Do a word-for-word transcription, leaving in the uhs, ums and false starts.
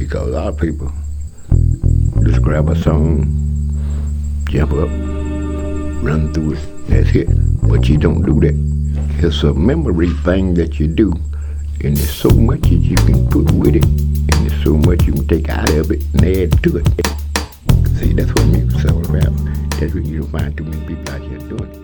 Because a lot of people just grab a song, jump up, run through it, that's it. But you don't do that. It's a memory thing that you do, and there's so much that you can put with it, and there's so much you can take out of it and add to it. See, that's what music's all about. That's what you don't find too many people out here doing.